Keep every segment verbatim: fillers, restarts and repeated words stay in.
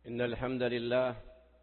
إن الحمد لله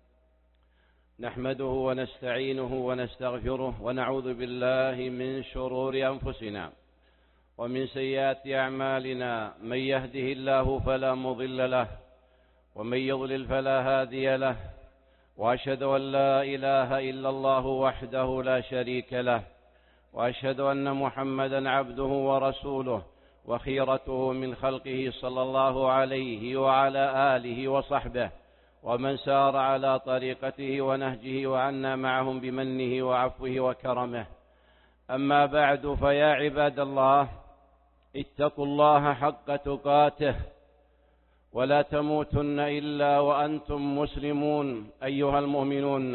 نحمده ونستعينه ونستغفره ونعوذ بالله من شرور أنفسنا ومن سيئات أعمالنا. من يهده الله فلا مضل له ومن يضلل فلا هادي له، وأشهد أن لا إله إلا الله وحده لا شريك له، وأشهد أن محمدا عبده ورسوله وخيرته من خلقه صلى الله عليه وعلى آله وصحبه ومن سار على طريقته ونهجه وعنا معهم بمنه وعفوه وكرمه. أما بعد، فيا عباد الله، اتقوا الله حق تقاته ولا تموتن إلا وأنتم مسلمون. أيها المؤمنون،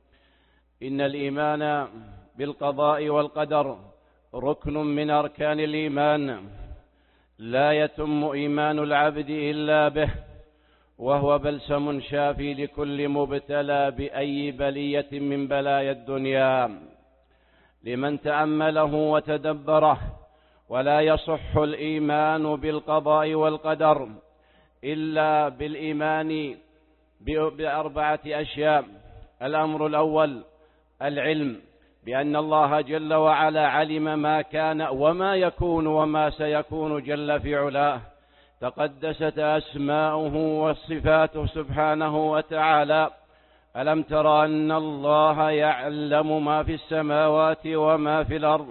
إن الإيمان بالقضاء والقدر ركن من أركان الإيمان، لا يتم إيمان العبد إلا به، وهو بلسم شافي لكل مبتلى بأي بلية من بلايا الدنيا لمن تأمله وتدبره. ولا يصح الإيمان بالقضاء والقدر إلا بالإيمان بأربعة أشياء. الأمر الأول العلم، بأن الله جل وعلا علم ما كان وما يكون وما سيكون جل في علاه، تقدست أسماؤه وصفاته سبحانه وتعالى. ألم تر أن الله يعلم ما في السماوات وما في الأرض؟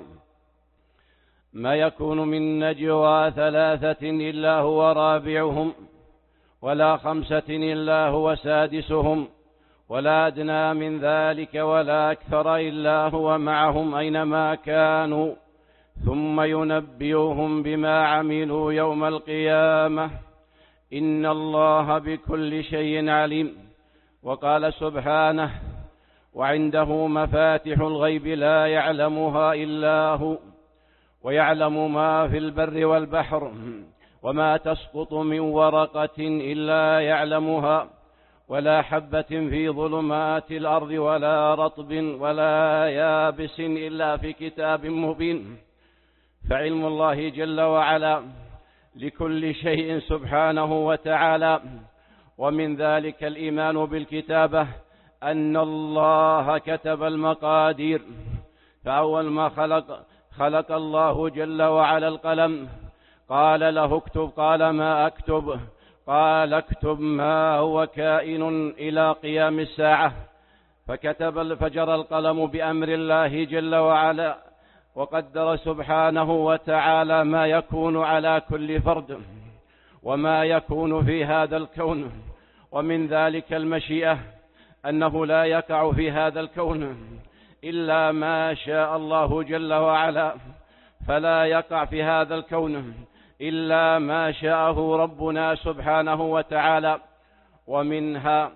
ما يكون من نجوى ثلاثة إلا هو رابعهم، ولا خمسة إلا هو سادسهم، ولا أدنى من ذلك ولا أكثر إلا هو معهم أينما كانوا، ثم ينبئهم بما عملوا يوم القيامة. إن الله بكل شيء عليم. وقال سبحانه: وعنده مفاتح الغيب لا يعلمها إلا هو، ويعلم ما في البر والبحر، وما تسقط من ورقة إلا يعلمها، ولا حبة في ظلمات الأرض ولا رطب ولا يابس إلا في كتاب مبين. فعلم الله جل وعلا لكل شيء سبحانه وتعالى. ومن ذلك الإيمان بالكتابة، أن الله كتب المقادير. فأول ما خلق خلق الله جل وعلا القلم، قال له اكتب، قال ما أكتب؟ قال اكتب ما هو كائن إلى قيام الساعة. فكتب فجر القلم بأمر الله جل وعلا، وقدر سبحانه وتعالى ما يكون على كل فرد وما يكون في هذا الكون. ومن ذلك المشيئة، أنه لا يقع في هذا الكون إلا ما شاء الله جل وعلا، فلا يقع في هذا الكون إلا ما شاءه ربنا سبحانه وتعالى. ومنها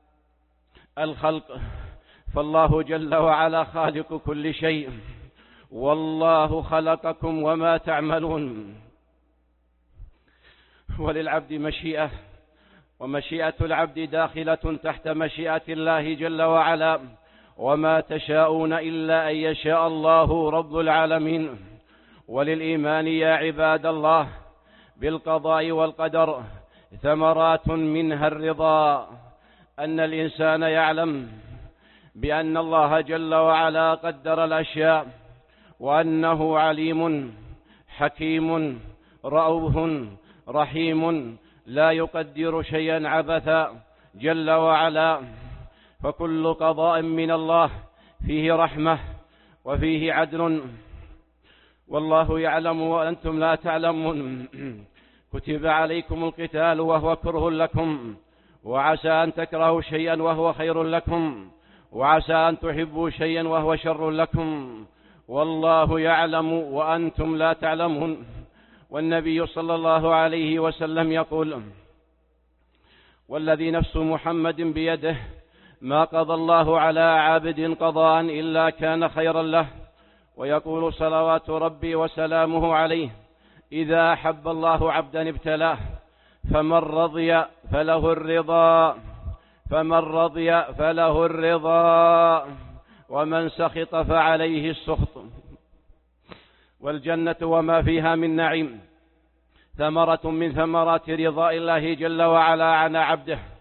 الخلق، فالله جل وعلا خالق كل شيء، والله خلقكم وما تعملون. وللعبد مشيئة، ومشيئة العبد داخلة تحت مشيئة الله جل وعلا. وما تشاءون إلا أن يشاء الله رب العالمين. وللإيمان يا عباد الله بالقضاء والقدر ثمرات، منها الرضا، أن الإنسان يعلم بأن الله جل وعلا قدر الأشياء، وأنه عليم حكيم رؤوف رحيم، لا يقدر شيئا عبثا جل وعلا. فكل قضاء من الله فيه رحمة وفيه عدل، والله يعلم وأنتم لا تعلمون. كتب عليكم القتال وهو كره لكم، وعسى أن تكرهوا شيئا وهو خير لكم، وعسى أن تحبوا شيئا وهو شر لكم، والله يعلم وأنتم لا تعلمون. والنبي صلى الله عليه وسلم يقول: والذي نفس محمد بيده، ما قضى الله على عبد قضاء إلا كان خيرا له. ويقول صلوات ربي وسلامه عليه: إذا أحب الله عبدا ابتلاه، فمن رضي فله الرضا فمن رضي فله الرضا ومن سخط فعليه السخط. والجنة وما فيها من نعيم ثمرة من ثمرات رضاء الله جل وعلا عن عبده،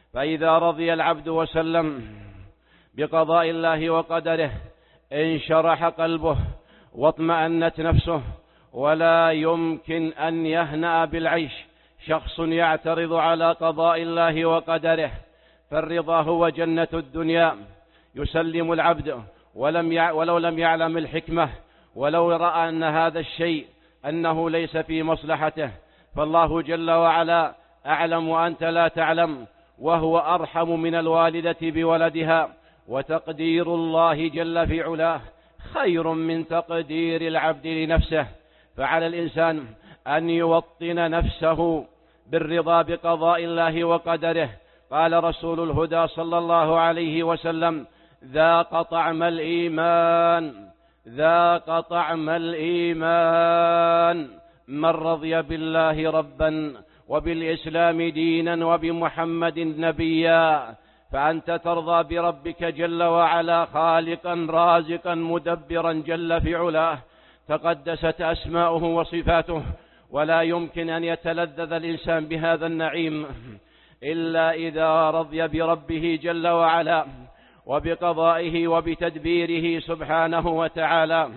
فإذا رضي العبد وسلم بقضاء الله وقدره انشرح قلبه واطمأنت نفسه، ولا يمكن أن يهنأ بالعيش شخص يعترض على قضاء الله وقدره. فالرضا هو جنة الدنيا، يسلم العبد ولم يع... ولو لم يعلم الحكمة، ولو رأى أن هذا الشيء أنه ليس في مصلحته، فالله جل وعلا أعلم وأنت لا تعلم، وهو أرحم من الوالدة بولدها، وتقدير الله جل في علاه خير من تقدير العبد لنفسه. فعلى الإنسان أن يوطن نفسه بالرضا بقضاء الله وقدره. قال رسول الهدى صلى الله عليه وسلم: ذاق طعم الإيمان ذاق طعم الإيمان من رضي بالله ربا وبالإسلام دينا وبمحمد نبيا. فأنت ترضى بربك جل وعلا خالقا رازقا مدبرا جل في علاه، تقدست أسماؤه وصفاته، ولا يمكن أن يتلذذ الإنسان بهذا النعيم إلا إذا رضي بربه جل وعلا وبقضائه وبتدبيره سبحانه وتعالى.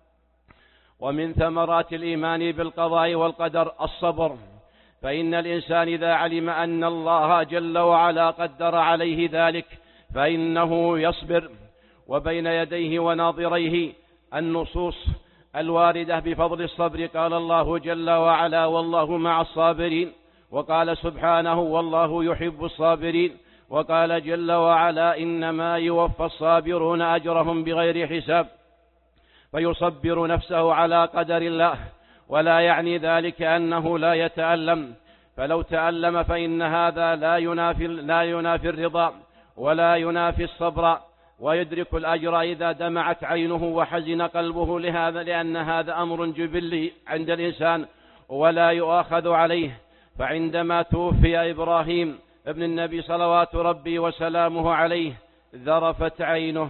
ومن ثمرات الإيمان بالقضاء والقدر الصبر، فإن الإنسان إذا علم أن الله جل وعلا قدر عليه ذلك فإنه يصبر. وبين يديه وناظريه النصوص الواردة بفضل الصبر. قال الله جل وعلا: والله مع الصابرين. وقال سبحانه: والله يحب الصابرين. وقال جل وعلا: إنما يوفى الصابرون أجرهم بغير حساب. فيصبر نفسه على قدر الله، ولا يعني ذلك أنه لا يتألم، فلو تألم فإن هذا لا ينافي, لا ينافي الرضا ولا ينافي الصبر، ويدرك الأجر إذا دمعت عينه وحزن قلبه لهذا، لأن هذا أمر جبلي عند الإنسان ولا يؤاخذ عليه. فعندما توفي إبراهيم ابن النبي صلوات ربي وسلامه عليه ذرفت عينه،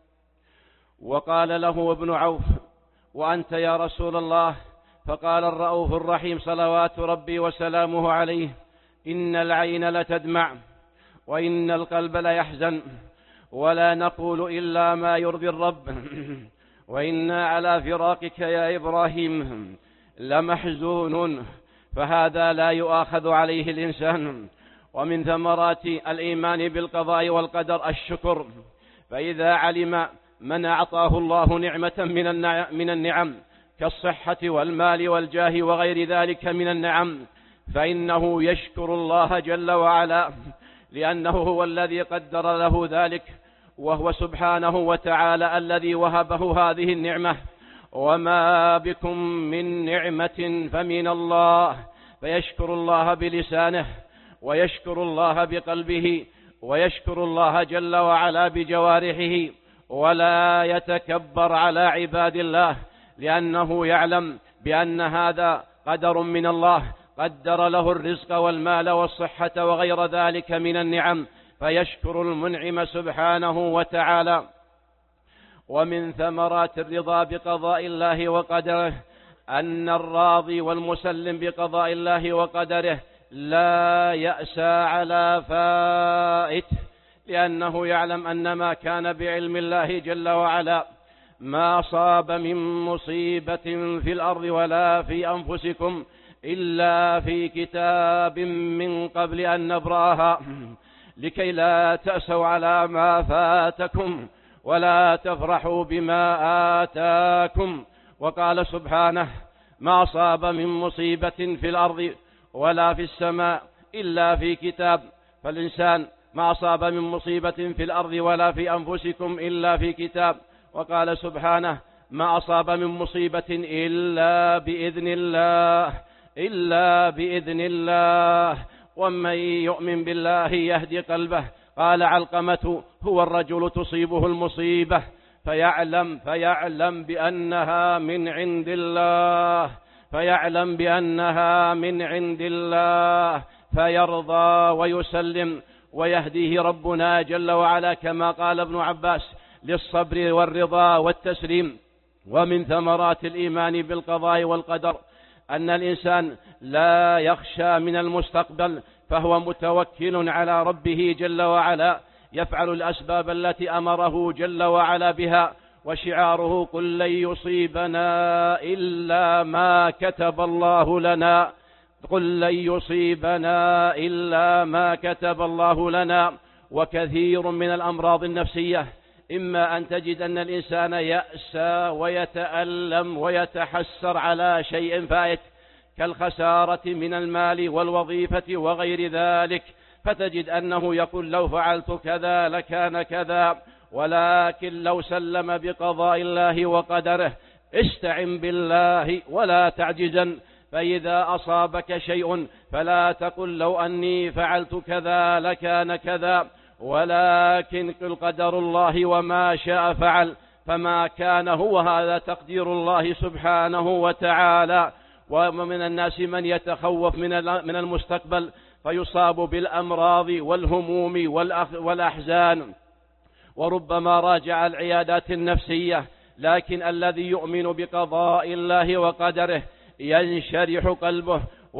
وقال له ابن عوف: وأنت يا رسول الله؟ فقال الرؤوف الرحيم صلوات ربي وسلامه عليه: إن العين لتدمع وإن القلب ليحزن، ولا نقول إلا ما يرضي الرب، وإنا على فراقك يا إبراهيم لمحزون. فهذا لا يؤاخذ عليه الإنسان. ومن ثمرات الإيمان بالقضاء والقدر الشكر، فإذا علم من أعطاه الله نعمة من النعم كالصحة والمال والجاه وغير ذلك من النعم، فإنه يشكر الله جل وعلا، لأنه هو الذي قدر له ذلك، وهو سبحانه وتعالى الذي وهبه هذه النعمة. وما بكم من نعمة فمن الله، فيشكر الله بلسانه، ويشكر الله بقلبه، ويشكر الله جل وعلا بجوارحه، ولا يتكبر على عباد الله، لأنه يعلم بأن هذا قدر من الله، قدر له الرزق والمال والصحة وغير ذلك من النعم، فيشكر المنعم سبحانه وتعالى. ومن ثمرات الرضا بقضاء الله وقدره أن الراضي والمسلم بقضاء الله وقدره لا يأسى على فائت، لأنه يعلم أن ما كان بعلم الله جل وعلا. ما صاب من مصيبة في الأرض ولا في أنفسكم إلا في كتاب من قبل أن نبرأها، لكي لا تأسوا على ما فاتكم ولا تفرحوا بما آتاكم. وقال سبحانه: ما صاب من مصيبة في الأرض ولا في السماء إلا في كتاب. فالإنسان ما صاب من مصيبة في الأرض ولا في أنفسكم إلا في كتاب. وقال سبحانه: ما أصاب من مصيبة إلا بإذن الله إلا بإذن الله ومن يؤمن بالله يهدي قلبه. قال علقمة: هو الرجل تصيبه المصيبة فيعلم فيعلم بأنها من عند الله فيعلم بأنها من عند الله فيرضى ويسلم، ويهديه ربنا جل وعلا كما قال ابن عباس للصبر والرضا والتسليم. ومن ثمرات الإيمان بالقضاء والقدر أن الإنسان لا يخشى من المستقبل فهو متوكل على ربه جل وعلا، يفعل الأسباب التي أمره جل وعلا بها، وشعاره قل لن يصيبنا إلا ما كتب الله لنا، قل لن يصيبنا إلا ما كتب الله لنا. وكثير من الأمراض النفسية إما أن تجد أن الإنسان يأسى ويتألم ويتحسر على شيء فائت كالخسارة من المال والوظيفة وغير ذلك، فتجد أنه يقول لو فعلت كذا لكان كذا، ولكن لو سلم بقضاء الله وقدره استعن بالله ولا تعجزن، فإذا أصابك شيء فلا تقل لو أني فعلت كذا لكان كذا، ولكن قل قدر الله وما شاء فعل، فما كان هو هذا تقدير الله سبحانه وتعالى. ومن الناس من يتخوف من المستقبل فيصاب بالأمراض والهموم والأحزان، وربما راجع العيادات النفسية، لكن الذي يؤمن بقضاء الله وقدره ينشرح قلبه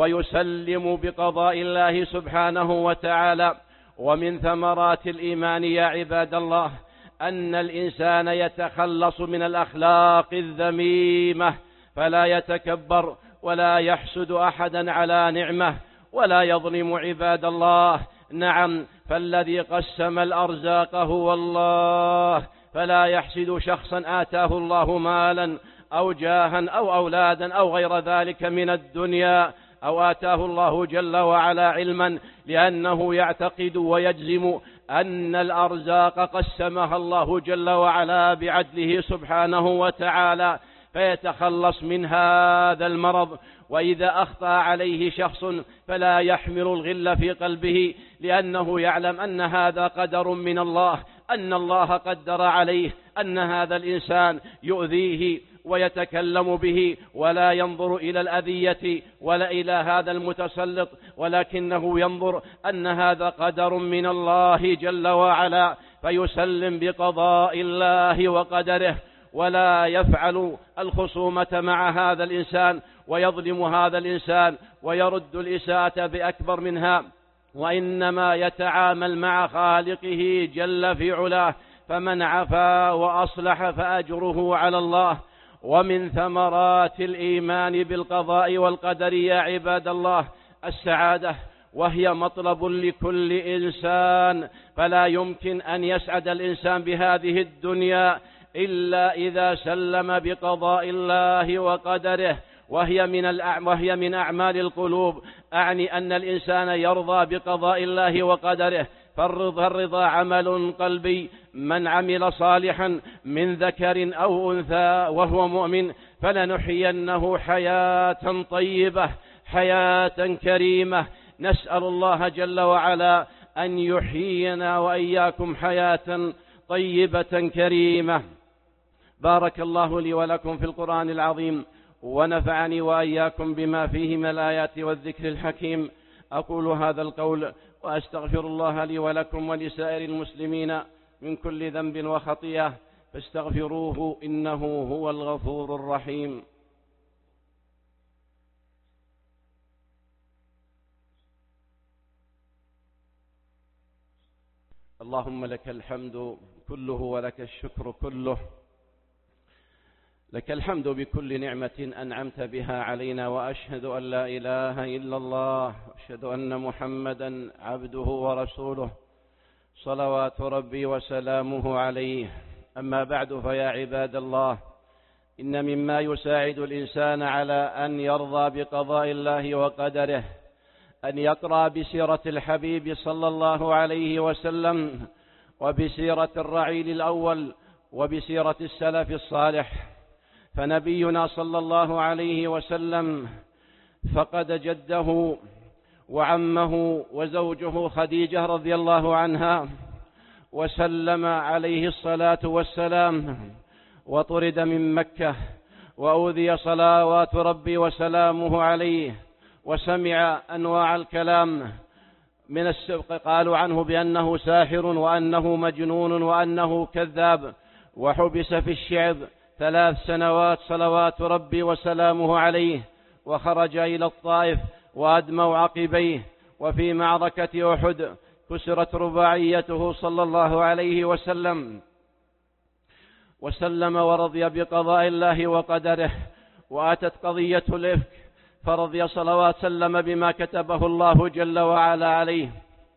ويسلم بقضاء الله سبحانه وتعالى. ومن ثمرات الإيمان يا عباد الله أن الإنسان يتخلص من الأخلاق الذميمة، فلا يتكبر ولا يحسد أحدا على نعمه ولا يظلم عباد الله. نعم، فالذي قسم الأرزاق هو الله، فلا يحسد شخصا آتاه الله مالا أو جاها أو أولادا أو غير ذلك من الدنيا، أو آتاه الله جل وعلا علما، لأنه يعتقد ويجزم أن الأرزاق قسمها الله جل وعلا بعدله سبحانه وتعالى، فيتخلص من هذا المرض. وإذا أخطأ عليه شخص فلا يحمل الغل في قلبه، لأنه يعلم أن هذا قدر من الله، أن الله قدر عليه أن هذا الإنسان يؤذيه ويتكلم به، ولا ينظر إلى الأذية ولا إلى هذا المتسلط، ولكنه ينظر أن هذا قدر من الله جل وعلا، فيسلم بقضاء الله وقدره، ولا يفعل الخصومة مع هذا الإنسان ويظلم هذا الإنسان ويرد الإساءة بأكبر منها، وإنما يتعامل مع خالقه جل في علاه، فمن عفا وأصلح فأجره على الله. ومن ثمرات الإيمان بالقضاء والقدر يا عباد الله السعادة، وهي مطلب لكل إنسان، فلا يمكن أن يسعد الإنسان بهذه الدنيا إلا إذا سلم بقضاء الله وقدره، وهي من وهي من أعمال القلوب، أعني أن الإنسان يرضى بقضاء الله وقدره، فالرضا الرضا عمل قلبي. من عمل صالحا من ذكر أو أنثى وهو مؤمن فلنحيينه حياة طيبة حياة كريمة. نسأل الله جل وعلا أن يحيينا وإياكم حياة طيبة كريمة. بارك الله لي ولكم في القرآن العظيم، ونفعني وإياكم بما فيه من الآيات والذكر الحكيم. أقول هذا القول وأستغفر الله لي ولكم ولسائر المسلمين من كل ذنب وخطيئة، فاستغفروه إنه هو الغفور الرحيم. اللهم لك الحمد كله ولك الشكر كله، لك الحمد بكل نعمة أنعمت بها علينا، وأشهد أن لا إله إلا الله، وأشهد أن محمدا عبده ورسوله صلوات ربي وسلامه عليه. أما بعد، فيا عباد الله، إن مما يساعد الإنسان على أن يرضى بقضاء الله وقدره أن يقرأ بسيرة الحبيب صلى الله عليه وسلم، وبسيرة الرعيل الأول، وبسيرة السلف الصالح. فنبينا صلى الله عليه وسلم فقد جده وعمه وزوجه خديجة رضي الله عنها، وسلم عليه الصلاة والسلام، وطرد من مكة، وأوذي صلوات ربي وسلامه عليه، وسمع أنواع الكلام من السبق، قالوا عنه بأنه ساحر وأنه مجنون وأنه كذاب، وحبس في الشعب ثلاث سنوات صلوات ربي وسلامه عليه، وخرج إلى الطائف وأدموا عقبيه، وفي معركة أحد كسرت رباعيته صلى الله عليه وسلم وسلم ورضي بقضاء الله وقدره، وأتت قضية الإفك فرضي صلوات سلم بما كتبه الله جل وعلا عليه.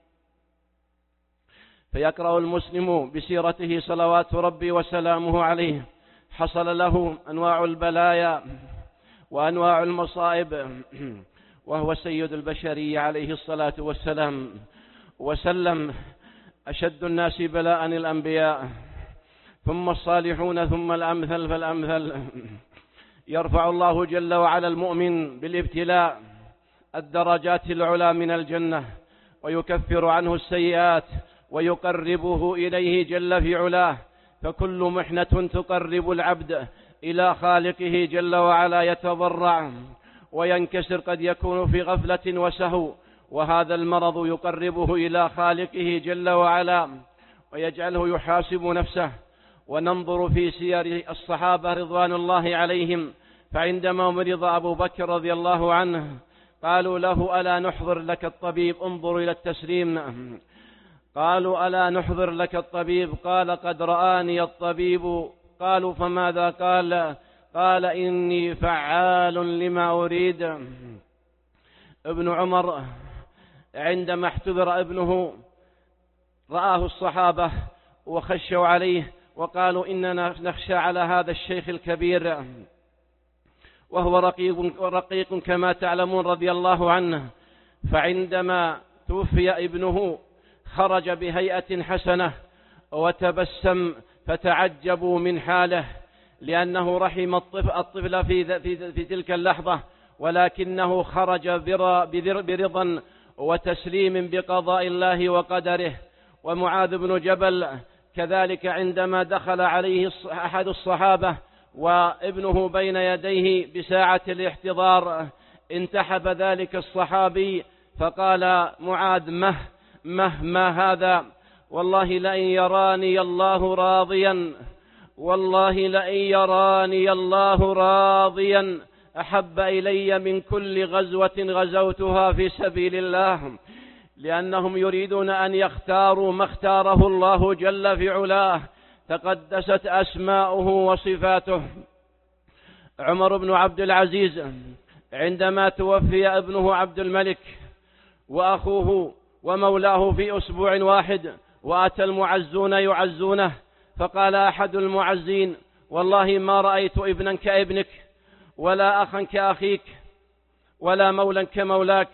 فيقرأ المسلم بسيرته صلوات ربي وسلامه عليه حصل له أنواع البلايا وأنواع المصائب، وهو سيد البشرية عليه الصلاة والسلام وسلم. أشد الناس بلاء الأنبياء، ثم الصالحون، ثم الأمثل فالأمثل. يرفع الله جل وعلا المؤمن بالابتلاء الدرجات العلى من الجنة، ويكفر عنه السيئات ويقربه إليه جل في علاه. فكل محنة تقرب العبد إلى خالقه جل وعلا يتضرع وينكسر، قد يكون في غفلة وسهو، وهذا المرض يقربه إلى خالقه جل وعلا ويجعله يحاسب نفسه. وننظر في سير الصحابة رضوان الله عليهم، فعندما مرض أبو بكر رضي الله عنه قالوا له: ألا نحضر لك الطبيب؟ انظروا إلى التسليم. قالوا: ألا نحضر لك الطبيب؟ قال: قد رآني الطبيب. قالوا: فماذا قال؟ قال: إني فعال لما أريد. ابن عمر عندما احتضر ابنه رآه الصحابة وخشوا عليه وقالوا: إننا نخشى على هذا الشيخ الكبير، وهو رقيق, رقيق كما تعلمون رضي الله عنه. فعندما توفي ابنه خرج بهيئة حسنة وتبسم، فتعجبوا من حاله، لأنه رحم الطفل في, في, في تلك اللحظة، ولكنه خرج برضا وتسليم بقضاء الله وقدره. ومعاذ بن جبل كذلك عندما دخل عليه أحد الصحابة وابنه بين يديه بساعة الاحتضار انتحب ذلك الصحابي، فقال معاذ: مه مه ما هذا؟ والله لئن يراني الله راضيا والله لئن يراني الله راضيا أحب إلي من كل غزوة غزوتها في سبيل الله، لأنهم يريدون أن يختاروا ما اختاره الله جل في علاه، تقدست أسماؤه وصفاته. عمر بن عبد العزيز عندما توفي ابنه عبد الملك وأخوه ومولاه في أسبوع واحد، وأتى المعزون يعزونه، فقال أحد المعزين: والله ما رأيت ابنا كابنك، ولا أخا كأخيك، ولا مولا كمولاك.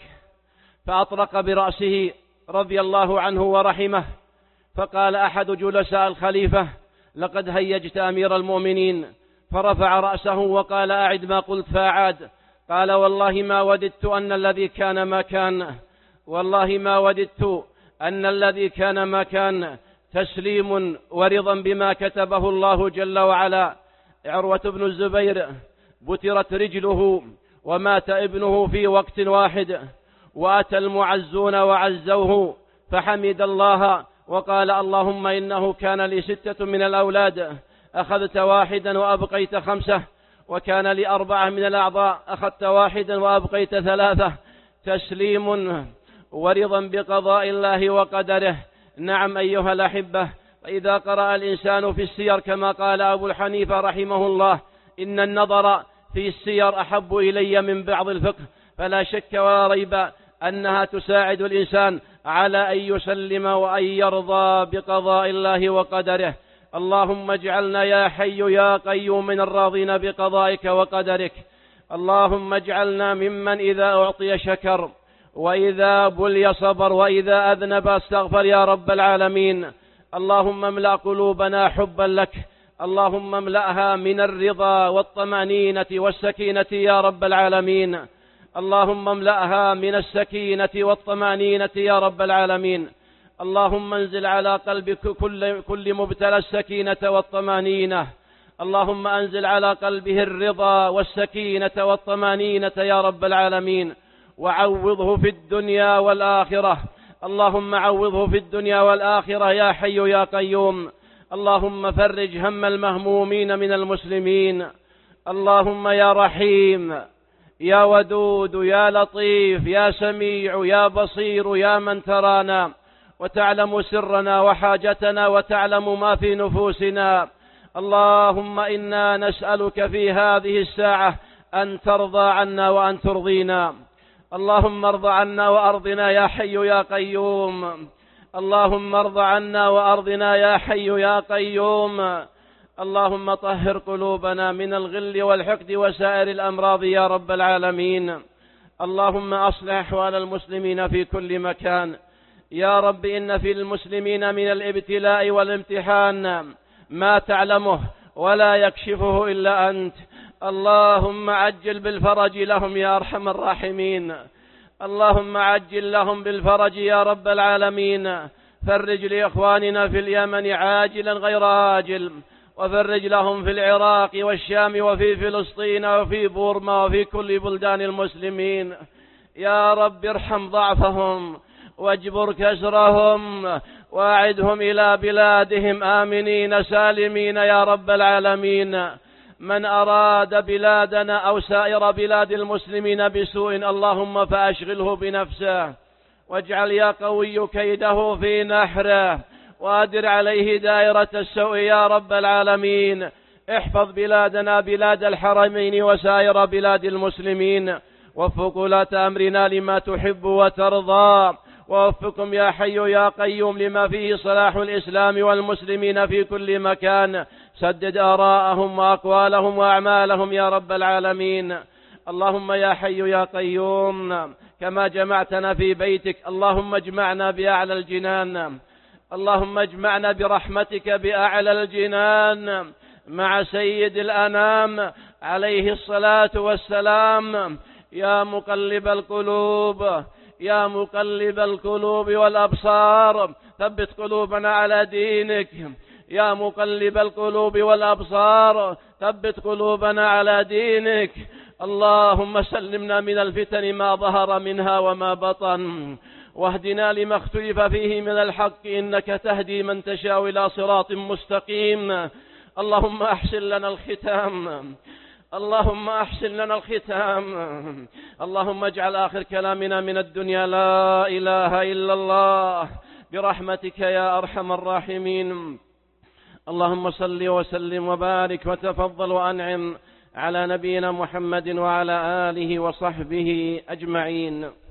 فأطرق برأسه رضي الله عنه ورحمه. فقال أحد جلساء الخليفة: لقد هيجت أمير المؤمنين. فرفع رأسه وقال: أعد ما قلت. فأعاد. قال: والله ما وددت أن الذي كان ما كان، والله ما وددت أن الذي كان ما كان. تسليم ورضا بما كتبه الله جل وعلا. عروة بن الزبير بترت رجله ومات ابنه في وقت واحد، وأتى المعزون وعزوه فحمد الله وقال: اللهم إنه كان لي ستة من الأولاد، أخذت واحدا وأبقيت خمسة، وكان لي أربعة من الأعضاء، أخذت واحدا وأبقيت ثلاثة. تسليم ورضا بقضاء الله وقدره. نعم أيها الأحبة، فإذا قرأ الإنسان في السير كما قال أبو الحنيفة رحمه الله: إن النظر في السير أحب إلي من بعض الفقه، فلا شك ولا ريب أنها تساعد الإنسان على أن يسلم وأن يرضى بقضاء الله وقدره. اللهم اجعلنا يا حي يا قيوم من الراضين بقضائك وقدرك. اللهم اجعلنا ممن إذا أعطي شكر، وإذا بلي صبر، وإذا أذنب استغفر يا رب العالمين. اللهم املأ قلوبنا حبا لك، اللهم املأها من الرضا والطمأنينة والسكينة يا رب العالمين. اللهم املأها من السكينة والطمأنينة يا رب العالمين. اللهم انزل على قلب كل, كل مبتلى السكينة والطمأنينة. اللهم أنزل على قلبه الرضا والسكينة والطمأنينة يا رب العالمين، وعوضه في الدنيا والآخرة. اللهم عوضه في الدنيا والآخرة يا حي يا قيوم. اللهم فرج هم المهمومين من المسلمين. اللهم يا رحيم يا ودود يا لطيف يا سميع يا بصير يا من ترانا وتعلم سرنا وحاجتنا وتعلم ما في نفوسنا. اللهم إنا نسألك في هذه الساعة أن ترضى عنا وأن ترضينا. اللهم ارض عنا وأرضنا يا حي يا قيوم. اللهم ارض عنا وأرضنا يا حي يا قيوم. اللهم طهر قلوبنا من الغل والحقد وسائر الأمراض يا رب العالمين. اللهم أصلح أحوال المسلمين في كل مكان يا رب. إن في المسلمين من الابتلاء والامتحان ما تعلمه ولا يكشفه إلا أنت. اللهم عجل بالفرج لهم يا أرحم الراحمين. اللهم عجل لهم بالفرج يا رب العالمين. فرج لإخواننا في اليمن عاجلا غير آجل، وفرج لهم في العراق والشام وفي فلسطين وفي بورما وفي كل بلدان المسلمين يا رب. ارحم ضعفهم واجبر كسرهم واعدهم إلى بلادهم آمنين سالمين يا رب العالمين. من أراد بلادنا أو سائر بلاد المسلمين بسوء اللهم فأشغله بنفسه، واجعل يا قوي كيده في نحره، وأدر عليه دائرة السوء يا رب العالمين. احفظ بلادنا بلاد الحرمين وسائر بلاد المسلمين. وفق ولاة أمرنا لما تحب وترضى، ووفقهم يا حي يا قيوم لما فيه صلاح الإسلام والمسلمين في كل مكان. سدد آراءهم وأقوالهم وأعمالهم يا رب العالمين. اللهم يا حي يا قيوم كما جمعتنا في بيتك اللهم اجمعنا بأعلى الجنان. اللهم اجمعنا برحمتك بأعلى الجنان مع سيد الأنام عليه الصلاة والسلام. يا مقلب القلوب يا مقلب القلوب والأبصار ثبت قلوبنا على دينك. يا مقلب القلوب والأبصار ثبت قلوبنا على دينك. اللهم سلمنا من الفتن ما ظهر منها وما بطن، واهدنا لما اختلف فيه من الحق إنك تهدي من تشاء إلى صراط مستقيم. اللهم أحسن لنا الختام اللهم أحسن لنا الختام. اللهم اجعل آخر كلامنا من الدنيا لا إله إلا الله برحمتك يا أرحم الراحمين. اللهم صل وسلم وبارك وتفضل وأنعم على نبينا محمد وعلى آله وصحبه أجمعين.